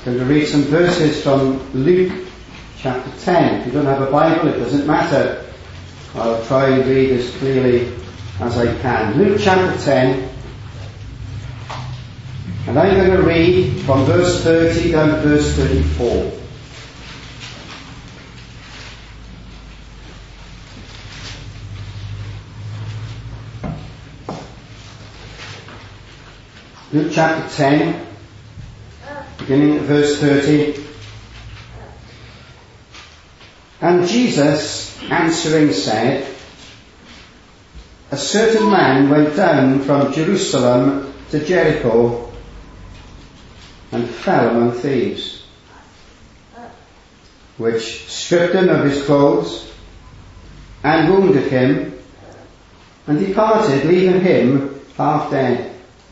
I'm going to read some verses from Luke chapter 10. If you don't have a Bible, it doesn't matter. I'll try and read as clearly as I can. Luke chapter 10. And I'm going to read from verse 30 down to verse 34. Luke chapter 10, beginning at verse 30. And Jesus answering said, A certain man went down from Jerusalem to Jericho and fell among thieves, which stripped him of his clothes and wounded him, and departed, leaving him half dead.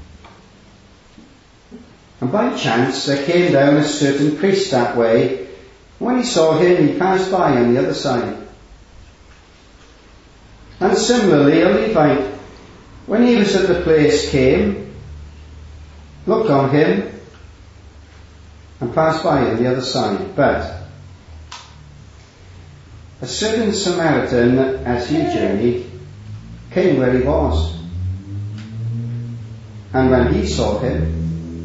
And by chance there came down a certain priest that way. When he saw him, he passed by on the other side. And similarly, a Levite, when he was at the place, came, looked on him, and passed by on the other side. But a certain Samaritan, as he journeyed, came where he was. And when he saw him,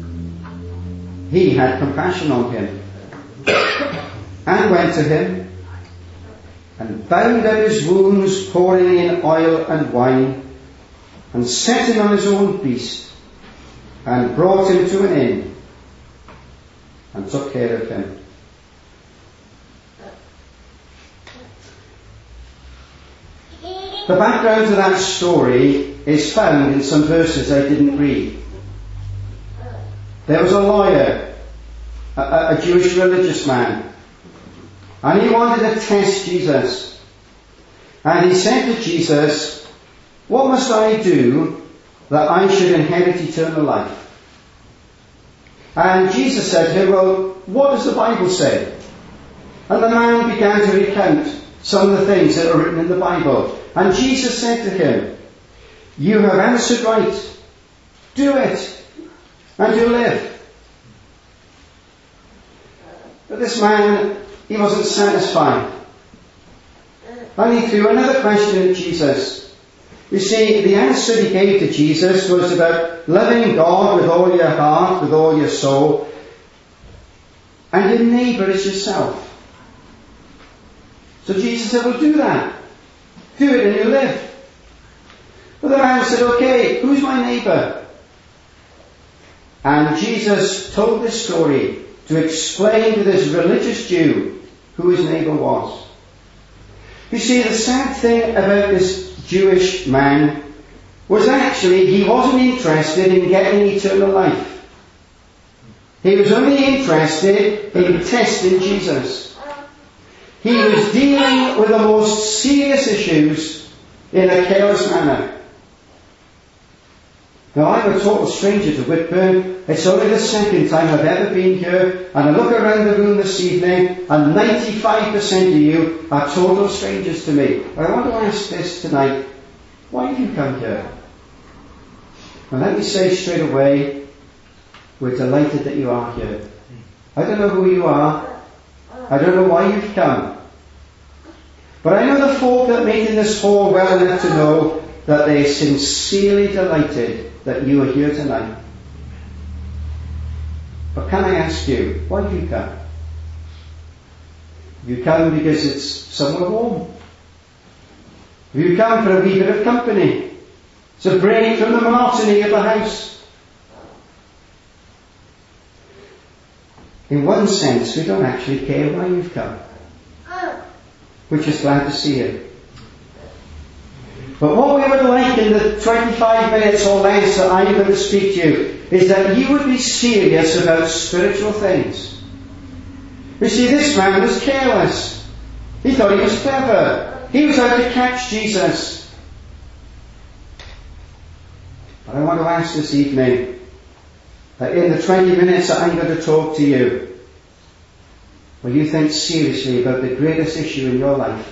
he had compassion on him, and went to him, and bound up his wounds, pouring in oil and wine, and set him on his own beast, and brought him to an inn, and took care of him. The background to that story is found in some verses I didn't read. There was a lawyer, a Jewish religious man, and he wanted to test Jesus. And he said to Jesus, What must I do that I should inherit eternal life? And Jesus said to him, Well, what does the Bible say? And the man began to recount some of the things that are written in the Bible. And Jesus said to him, You have answered right. Do it, and you'll live. But this man, he wasn't satisfied. And he threw another question at Jesus. You see, the answer he gave to Jesus was about loving God with all your heart, with all your soul, and your neighbour as yourself. So Jesus said, Well, do that. Do it and you'll live. But the man said, Okay, who's my neighbour? And Jesus told this story to explain to this religious Jew who his neighbour was. You see, the sad thing about this Jewish man was actually he wasn't interested in getting eternal life. He was only interested in testing Jesus. He was dealing with the most serious issues in a careless manner. Now, I'm a total stranger to Whitburn. It's only the second time I've ever been here, and I look around the room this evening, and 95% of you are total strangers to me. But I want to ask this tonight. Why have you come here? And let me say straight away, we're delighted that you are here. I don't know who you are. I don't know why you've come. But I know the folk that meet in this hall well enough to know that they're sincerely delighted that you are here tonight. But can I ask you, why have you come? You come because it's somewhere warm. You come for a wee bit of company. It's a break from the monotony of the house. In one sense, we don't actually care why you've come. We're just glad to see you. But what we would like in the 25 minutes or less that I'm going to speak to you is that you would be serious about spiritual things. You see, this man was careless. He thought he was clever. He was out to catch Jesus. But I want to ask this evening that in the 20 minutes that I'm going to talk to you, will you think seriously about the greatest issue in your life?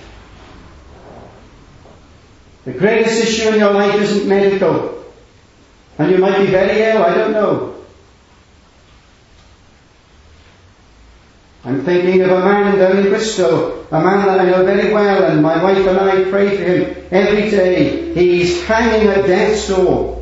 The greatest issue in your life isn't medical. And you might be very ill, I don't know. I'm thinking of a man down in Bristol, a man that I know very well, and my wife and I pray for him every day. He's hanging at death's door.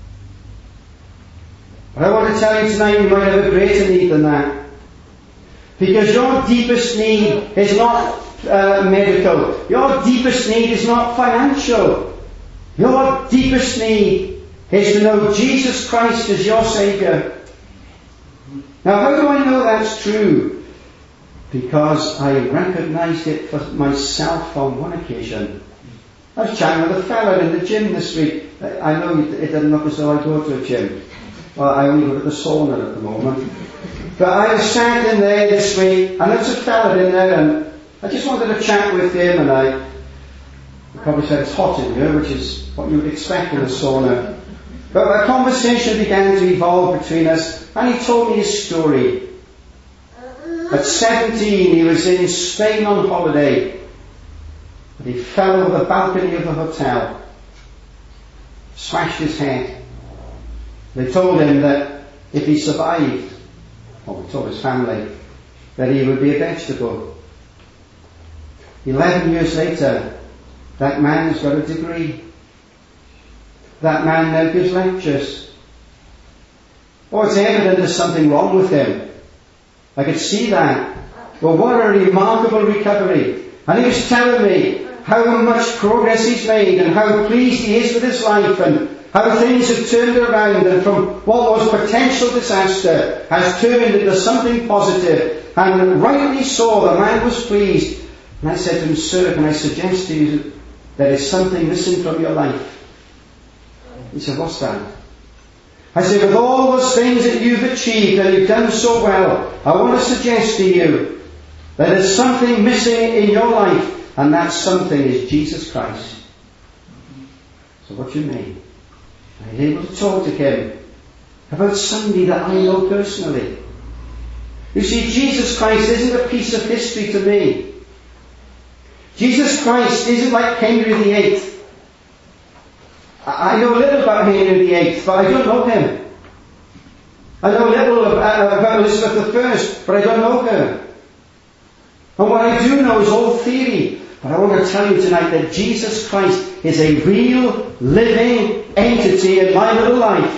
But I want to tell you tonight, you might have a greater need than that. Because your deepest need is not medical. Your deepest need is not financial. Your deepest need is to know Jesus Christ as your Saviour. Now, how do I know that's true? Because I recognised it for myself on one occasion. I was chatting with a fella in the gym this week. I know it doesn't look as though I go to a gym. Well, I only go to the sauna at the moment. But I was sat in there this week, and there's a fella in there, and I just wanted to chat with him, and I probably said it's hot in here, which is what you would expect in a sauna. But a conversation began to evolve between us, and he told me his story. At 17, he was in Spain on holiday, and he fell over the balcony of the hotel, smashed his head. They told him that if he survived, or he told his family, that he would be a vegetable. 11 years later, that man has got a degree. That man now gives lectures. Oh, it's evident there's something wrong with him. I could see that. Well, what a remarkable recovery. And he was telling me how much progress he's made and how pleased he is with his life and how things have turned around, and from what was potential disaster has turned into something positive. And rightly so, the man was pleased. And I said to him, sir, can I suggest to you there is something missing from your life? He said, what's that? I said, with all those things that you've achieved and you've done so well, I want to suggest to you that there's something missing in your life, and that something is Jesus Christ. So what do you mean? I was able to talk to him about somebody that I know personally. You see, Jesus Christ isn't a piece of history to me. Jesus Christ isn't like Henry VIII. I know little about Henry VIII, but I don't know him. I know little about Elizabeth I, but I don't know her. And what I do know is all theory. But I want to tell you tonight that Jesus Christ is a real, living entity in my little life.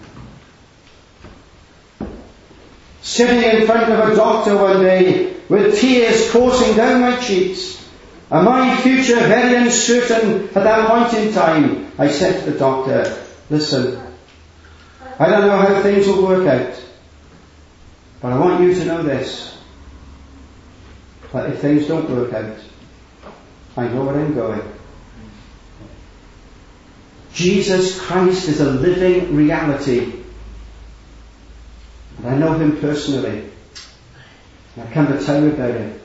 Sitting in front of a doctor one day with tears coursing down my cheeks, and my future very uncertain at that point in time, I said to the doctor, listen, I don't know how things will work out, but I want you to know this, that if things don't work out, I know where I'm going. Jesus Christ is a living reality. And I know him personally. And I've come to tell you about it.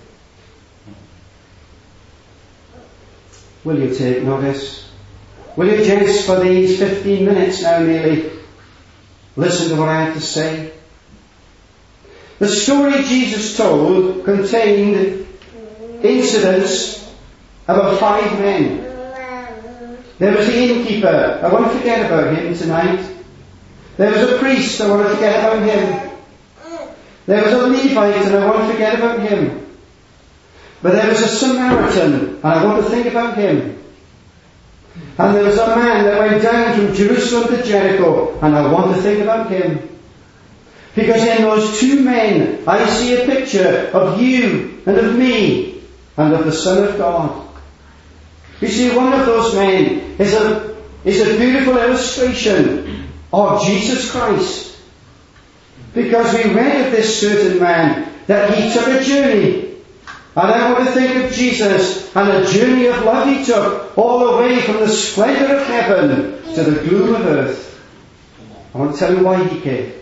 Will you take notice? Will you just, for these 15 minutes now nearly, listen to what I have to say? The story Jesus told contained incidents about 5 men. There was the innkeeper. I won't forget about him tonight. There was a priest. I won't forget about him. There was a Levite, and I won't forget about him. But there was a Samaritan, and I want to think about him. And there was a man that went down from Jerusalem to Jericho, and I want to think about him. Because in those 2 men, I see a picture of you and of me and of the Son of God. You see, one of those men is a beautiful illustration of Jesus Christ. Because we read of this certain man that he took a journey. And I want to think of Jesus and a journey of love he took all the way from the splendour of heaven to the gloom of earth. I want to tell you why he came.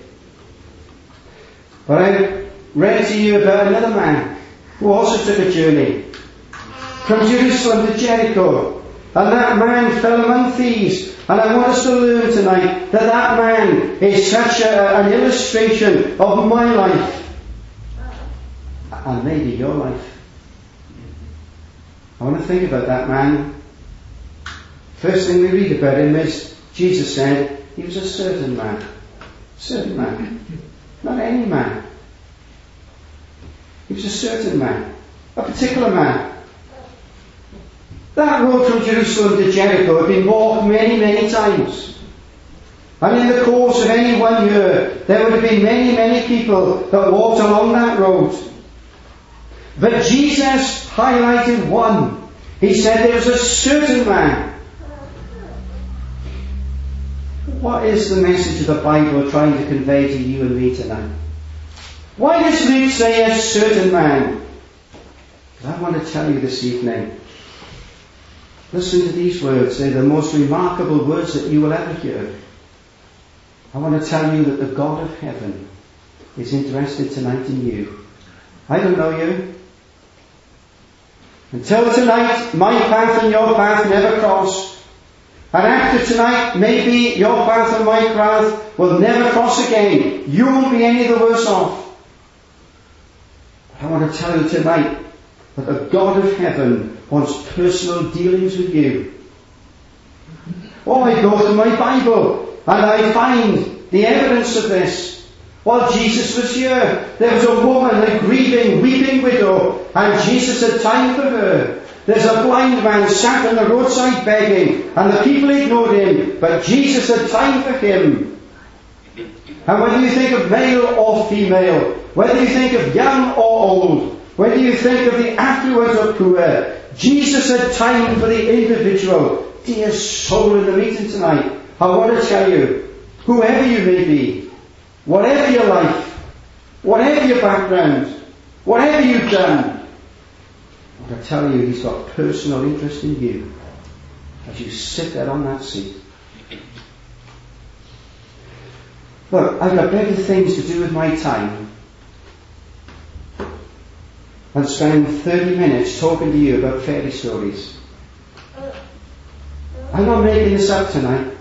But I read to you about another man who also took a journey from Jerusalem to Jericho. And that man fell among thieves. And I want us to learn tonight that that man is such an illustration of my life. And maybe your life. I want to think about that man. First thing we read about him is Jesus said he was a certain man. Certain man. Not any man. He was a certain man, a particular man. That road from Jerusalem to Jericho had been walked many, many times. And in the course of any one year, there would have been many, many people that walked along that road. But Jesus highlighted one. He said there was a certain man. What is the message of the Bible trying to convey to you and me tonight? Why does Luke say a certain man? Because I want to tell you this evening. Listen to these words. They're the most remarkable words that you will ever hear. I want to tell you that the God of heaven is interested tonight in you. I don't know you. Until tonight, my path and your path never crossed. And after tonight, maybe your path and my path will never cross again. You won't be any the worse off. But I want to tell you tonight that the God of heaven wants personal dealings with you. Oh, I go to my Bible and I find the evidence of this. While Jesus was here, there was a woman, a grieving, weeping widow, and Jesus had time for her. There's a blind man sat on the roadside begging, and the people ignored him, but Jesus had time for him. And whether you think of male or female, whether you think of young or old, whether you think of the affluent or poor, Jesus had time for the individual. Dear soul in the meeting tonight, I want to tell you, whoever you may be, whatever your life, whatever your background, whatever you've done, I want to tell you, He's got personal interest in you as you sit there on that seat. Look, I've got better things to do with my time than spend 30 minutes talking to you about fairy stories. I'm not making this up tonight.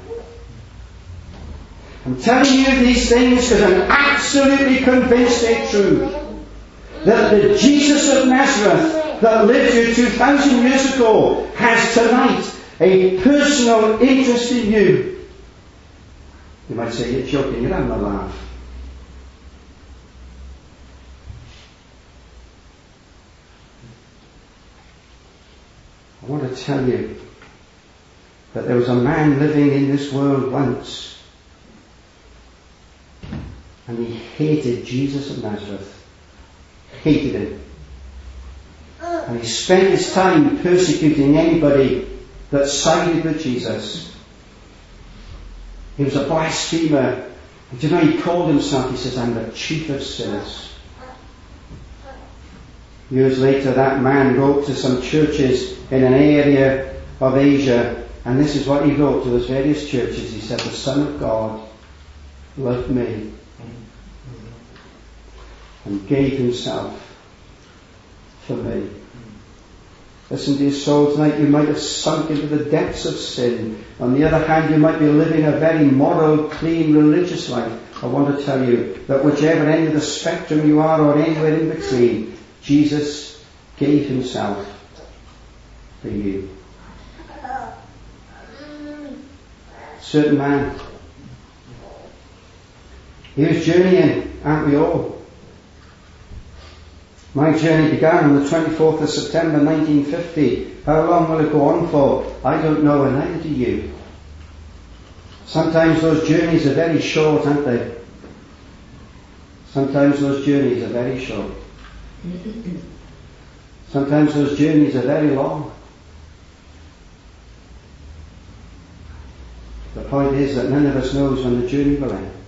I'm telling you these things because I'm absolutely convinced they're true. That the Jesus of Nazareth that lived here 2,000 years ago has tonight a personal interest in you. You might say, you're joking, you're having a laugh. I want to tell you that there was a man living in this world once, and he hated Jesus of Nazareth. Hated him. And he spent his time persecuting anybody that sided with Jesus. He was a blasphemer. And do you know, he called himself, he says, I'm the chief of sinners. Years later, that man wrote to some churches in an area of Asia, and this is what he wrote to those various churches. He said, the Son of God loved me and gave himself for me. Listen to your soul tonight. You might have sunk into the depths of sin. On the other hand, you might be living a very moral, clean, religious life. I want to tell you that whichever end of the spectrum you are, or anywhere in between, Jesus gave himself for you. Certain man. He was journeying, aren't we all? My journey began on the 24th of September 1950. How long will it go on for? I don't know, and neither do you. Sometimes those journeys are very short, aren't they? Sometimes those journeys are very short. Sometimes those journeys are very long. The point is that none of us knows when the journey will end.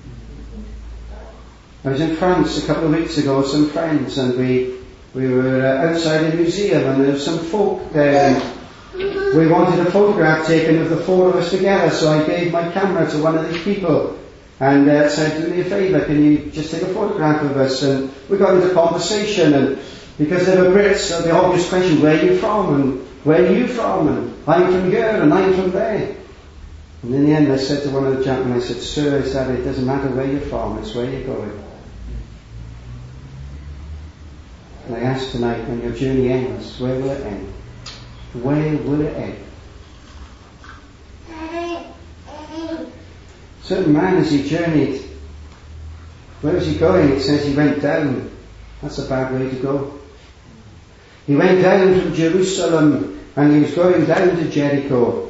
I was in France a couple of weeks ago with some friends, and we were outside a museum, and there were some folk there, and we wanted a photograph taken of the four of us together, so I gave my camera to one of these people and said, do me a favour, can you just take a photograph of us? And we got into conversation, and because they were Brits, so the obvious question, where are you from? And where are you from? And I'm from here, and I'm from there. And in the end I said to one of the gentlemen, I said, sir, I said, it doesn't matter where you're from, it's where you're going. And I ask tonight, when your journey ends, where will it end? Where will it end? Certain man, as he journeyed, where was he going? It says he went down That's a bad way to go. He went down from Jerusalem and he was going down to Jericho.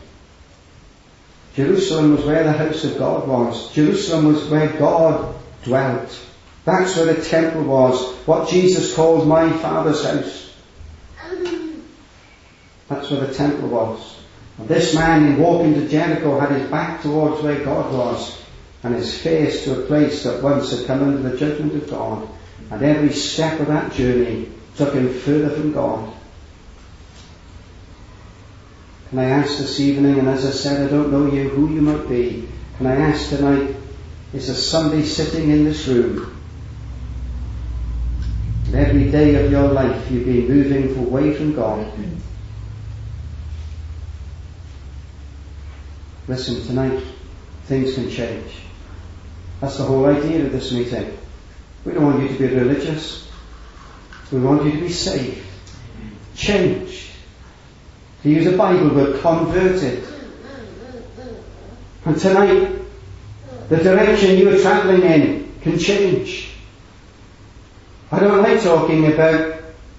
Jerusalem was where the house of God was. Jerusalem was where God dwelt. That's where the temple was. What Jesus called my Father's house. That's where the temple was. And this man, in walking to Jericho, had his back towards where God was and his face to a place that once had come under the judgment of God. And every step of that journey took him further from God. Can I ask this evening, and as I said, I don't know you, who you might be. Can I ask tonight, is there somebody sitting in this room? And every day of your life you've been moving away from God. Listen, tonight, things can change. That's the whole idea of this meeting. We don't want you to be religious. We want you to be saved. Changed. To use a Bible word, converted. And tonight, the direction you are travelling in can change. I don't like talking about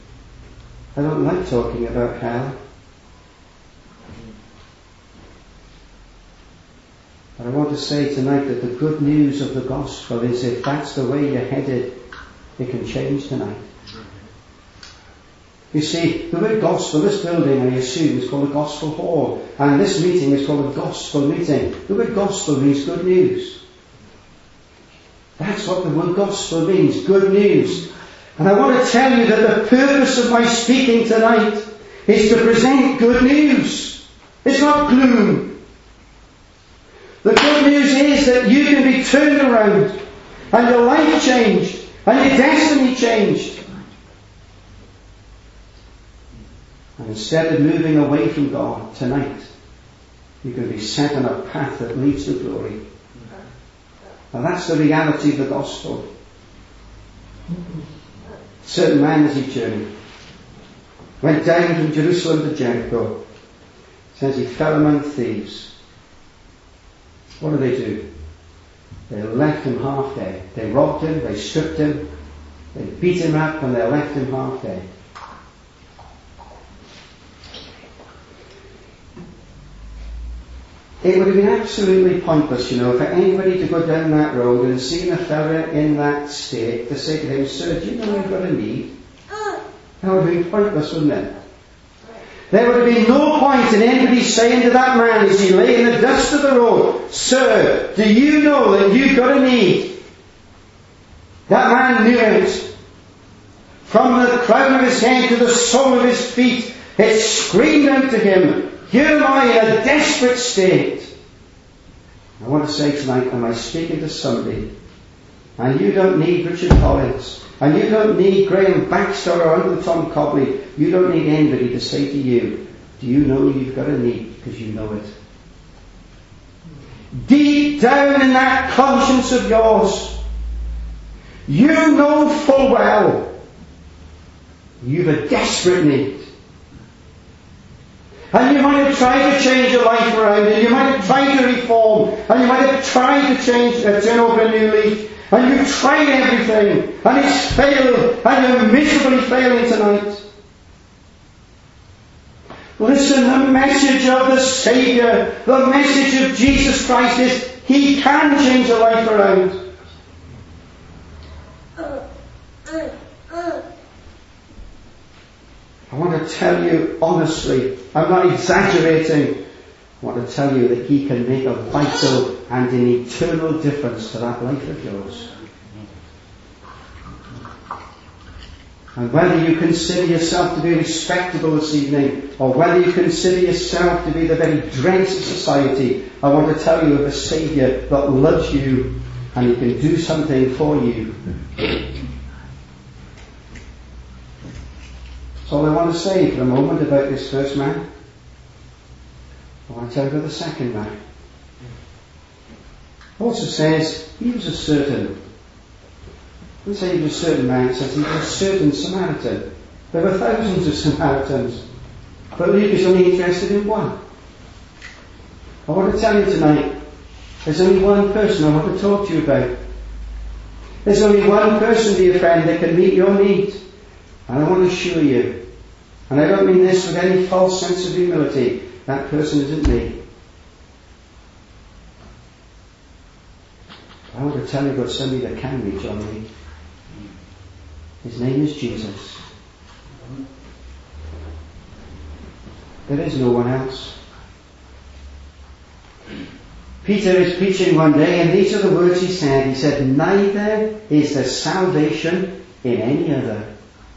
hell. But I want to say tonight that the good news of the gospel is, if that's the way you're headed, it can change tonight. You see, the word gospel, this building, I assume, is called a gospel hall, and this meeting is called a gospel meeting. The word gospel means good news. That's what the word gospel means, good news. And I want to tell you that the purpose of my speaking tonight is to present good news. It's not gloom. The good news is that you can be turned around and your life changed and your destiny changed. And instead of moving away from God tonight, you can be set on a path that leads to glory. And that's the reality of the gospel. A certain man, as he journeyed, went down from Jerusalem to Jericho. It says he fell among thieves. What do? They left him half dead. They robbed him, they stripped him, they beat him up, and they left him half dead. It would have been absolutely pointless, for anybody to go down that road and see a fella in that state to say to him, "Sir, do you know you've got a need?" That would have been pointless, wouldn't it? There would have been no point in anybody saying to that man as he lay in the dust of the road, "Sir, do you know that you've got a need?" That man knew it. From the crown of his head to the sole of his feet, it screamed out to him, "Here am I in a desperate state." I want to say tonight, am I speaking to somebody? And you don't need Richard Collins. And you don't need Graham Baxter or Uncle Tom Cobley. You don't need anybody to say to you, "Do you know you've got a need?" Because you know it. Deep down in that conscience of yours, you know full well you've a desperate need. And you might have tried to change your life around, and you might have tried to reform, and you might have tried to turn over a new leaf, and you've tried everything, and it's failed, and you're miserably failing tonight. Listen, the message of the Saviour, the message of Jesus Christ is, He can change your life around. I want to tell you honestly, I'm not exaggerating, I want to tell you that He can make a vital and an eternal difference to that life of yours. And whether you consider yourself to be respectable this evening, or whether you consider yourself to be the very dregs of society, I want to tell you of a Saviour that loves you and He can do something for you. That's all I want to say for a moment about this first man. I want to tell you about the second man. It also says he was a certain. It doesn't say he was a certain man, it says he was a certain Samaritan. There were thousands of Samaritans, but Luke is only interested in one. I want to tell you tonight, there's only one person I want to talk to you about. There's only one person, dear friend, that can meet your need. And I want to assure you, and I don't mean this with any false sense of humility, that person isn't me. I want to tell you about somebody that can reach your need. His name is Jesus. There is no one else. Peter is preaching one day, and these are the words he said. He said, neither is there salvation in any other.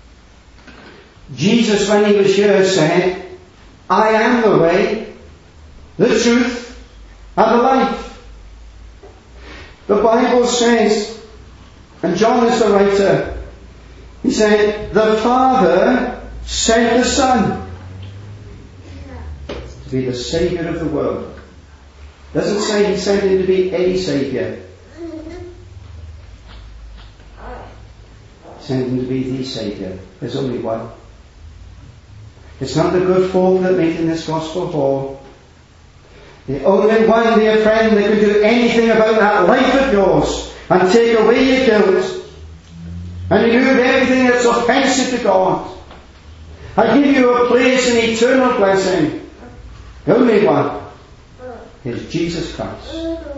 Jesus, when he was here, said, I am the way, the truth, and the life. The Bible says, and John is the writer, he said, the Father sent the Son to be the Saviour of the world. Doesn't say he sent him to be a Saviour. He sent him to be the Saviour. There's only one. It's not the good folk that meet in this gospel hall. The only one, dear friend, that can do anything about that life of yours and take away your guilt and remove everything that's offensive to God. I give you a place in eternal blessing. The only one is Jesus Christ.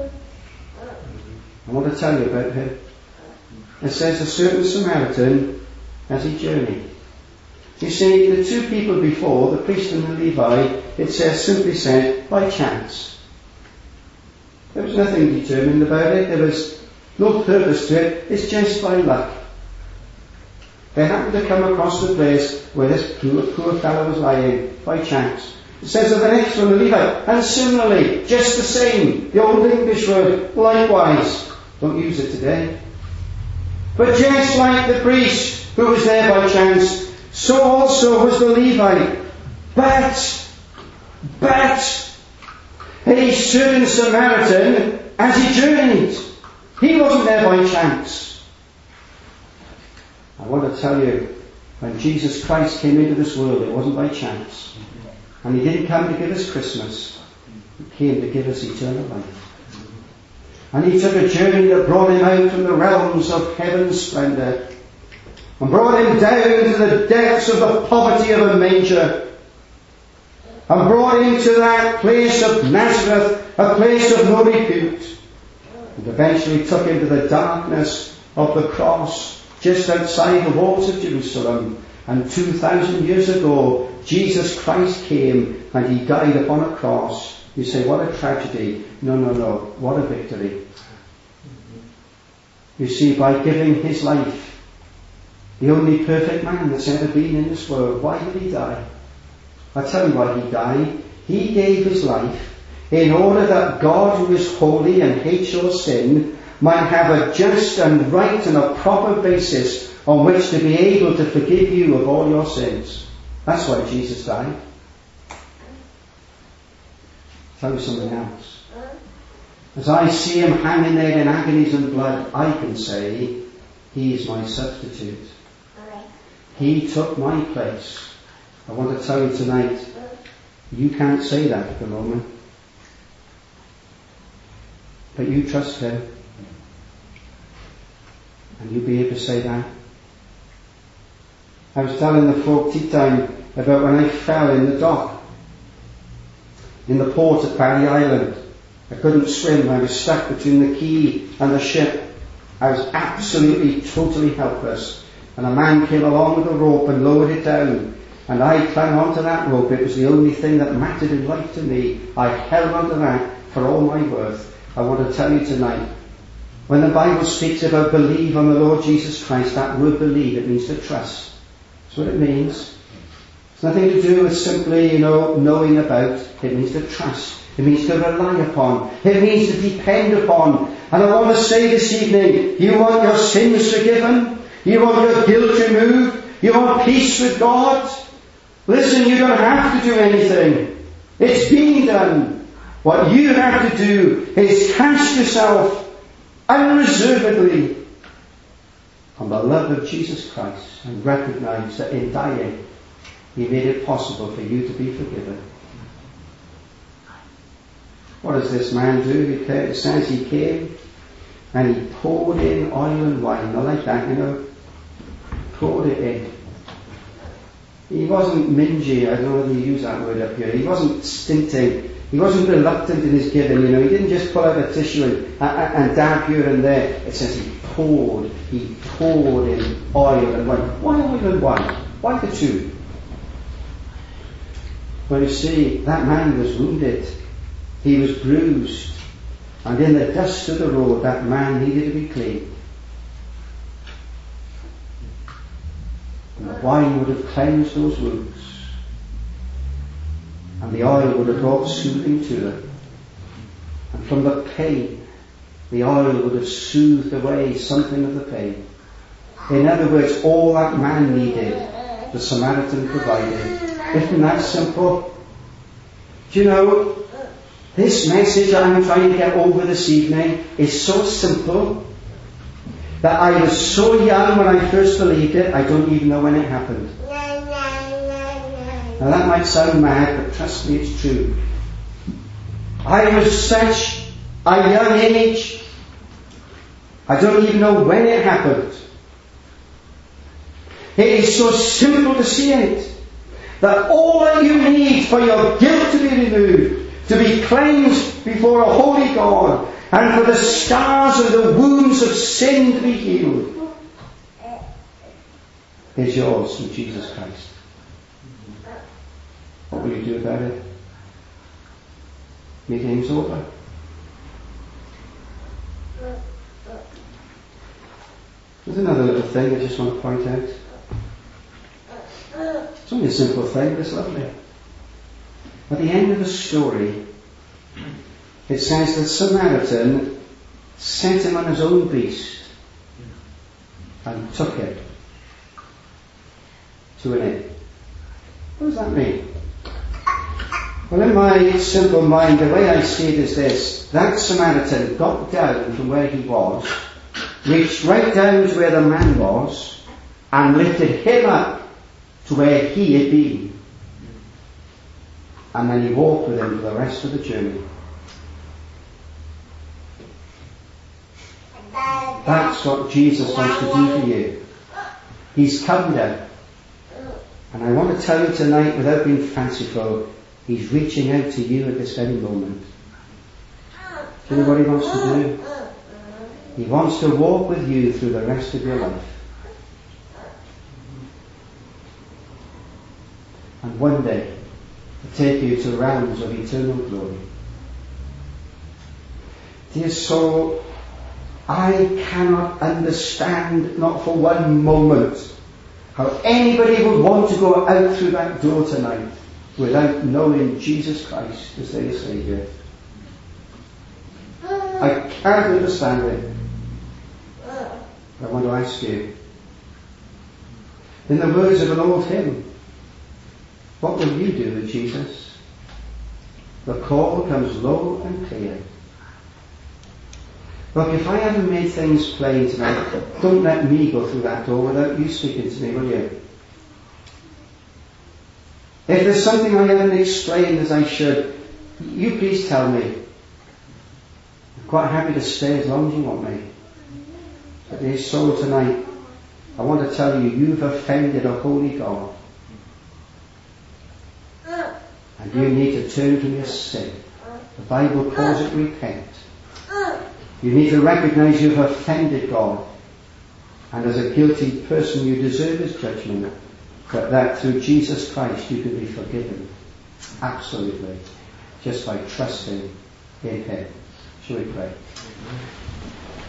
I want to tell you about him. It says a certain Samaritan as he journeyed. You see, the two people before, the priest and the Levi, it says, simply said, by chance. There was nothing determined about it. There was no purpose to it. It's just by luck. They happened to come across the place where this poor fellow was lying, by chance. It says of the next one, the Levi, and similarly, just the same, the old English word, likewise. Don't use it today. But just like the priest who was there by chance, so also was the Levite. But, a certain Samaritan, as he journeyed, he wasn't there by chance. I want to tell you, when Jesus Christ came into this world, it wasn't by chance. And he didn't come to give us Christmas. He came to give us eternal life. And he took a journey that brought him out from the realms of heaven's splendour and brought him down to the depths of the poverty of a manger, and brought him to that place of Nazareth, a place of no repute, and eventually took him to the darkness of the cross just outside the walls of Jerusalem. And 2,000 years ago, Jesus Christ came and he died upon a cross. You say, what a tragedy. No, what a victory. You see, by giving his life, the only perfect man that's ever been in this world, why did he die? I'll tell you why he died. He gave his life in order that God, who is holy and hates your sin, might have a just and right and a proper basis on which to be able to forgive you of all your sins. That's why Jesus died. I'll tell you something else. As I see him hanging there in agonies and blood, I can say, he is my substitute. He took my place. I want to tell you tonight, you can't say that at the moment. But you trust him. And you'll be able to say that. I was telling the folk tea time about when I fell in the dock in the port at Barry Island. I couldn't swim. I was stuck between the quay and the ship. I was absolutely, totally helpless. And a man came along with a rope and lowered it down. And I clung onto that rope. It was the only thing that mattered in life to me. I held onto that for all my worth. I want to tell you tonight, when the Bible speaks about believe on the Lord Jesus Christ, that word believe, it means to trust. That's what it means. It's nothing to do with simply, knowing about. It means to trust. It means to rely upon. It means to depend upon. And I want to say this evening, you want your sins forgiven? You want your guilt removed? You want peace with God? Listen, you don't have to do anything. It's been done. What you have to do is cast yourself unreservedly on the love of Jesus Christ and recognize that in dying, he made it possible for you to be forgiven. What does this man do? It says he came And he poured in oil and wine, not like that, poured it in. He wasn't mingy, I don't know whether you use that word up here. He wasn't stinting. He wasn't reluctant in his giving, He didn't just pull out a tissue and dab here and there. It says he poured in oil and wine. Why oil and wine? Why the two? Well, you see, that man was wounded. He was bruised. And in the dust of the road, that man needed to be cleaned. And the wine would have cleansed those wounds. And the oil would have brought soothing to them. And from the pain, the oil would have soothed away something of the pain. In other words, all that man needed, the Samaritan provided. Isn't that simple? Do you know, this message I'm trying to get over this evening is so simple that I was so young when I first believed it, I don't even know when it happened. Now that might sound mad, but trust me, it's true. I was such a young age, I don't even know when it happened. It is so simple to see it. That all that you need for your guilt to be removed, to be cleansed before a holy God, and for the scars and the wounds of sin to be healed, is yours through Jesus Christ. What will you do about it? Meeting's over. There's another little thing I just want to point out. It's only a simple thing, but it's lovely. At the end of the story, it says that Samaritan sent him on his own beast and took it to an inn. What does that mean? Well, in my simple mind, the way I see it is this. That Samaritan got down from where he was, reached right down to where the man was, and lifted him up to where he had been. And then he walked with him for the rest of the journey. That's what Jesus wants to do for you. He's come down. And I want to tell you tonight, without being fanciful, He's reaching out to you at this very moment. Do you know what He wants to do? He wants to walk with you through the rest of your life. And one day, to take you to realms of eternal glory. Dear soul, I cannot understand, not for one moment, how anybody would want to go out through that door tonight without knowing Jesus Christ as their Saviour. I can't understand it. I want to ask you, in the words of an old hymn, what will you do with Jesus? The call comes low and clear. Look, if I haven't made things plain tonight, don't let me go through that door without you speaking to me, will you? If there's something I haven't explained as I should, you please tell me. I'm quite happy to stay as long as you want me. But dear soul, tonight, I want to tell you, you've offended a holy God. And you need to turn from your sin. The Bible calls it repent. You need to recognize you've offended God. And as a guilty person, you deserve His judgment. But that through Jesus Christ you can be forgiven. Absolutely. Just by trusting in Him. Shall we pray?